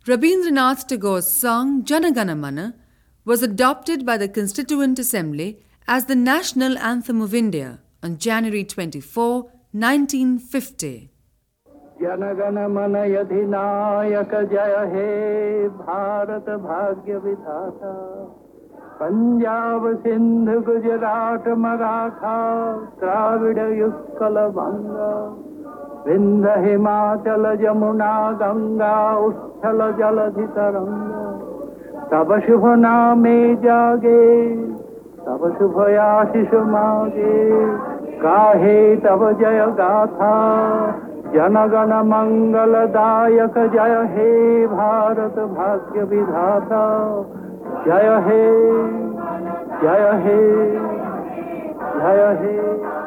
Rabindranath Tagore's song Jana Gana Mana was adopted by the Constituent Assembly as the national anthem of India on January 24, 1950. Jana Gana Mana Adhinayak Jaya He Bharat Bhagya Vidhata Punjab Sindh Gujarat Maratha Dravida Utkal Banga Vindhya Himachal Jamuna Ganga Uttala Jaladhi Taranga Tab Shubha Name Jage Tab Shubha Ashish Mage Gahe Tab Jaya Gatha Jana Gana Mangala Dayak Jaya He Bharat Bhagya Vidhata Jaya He Jaya He Jaya He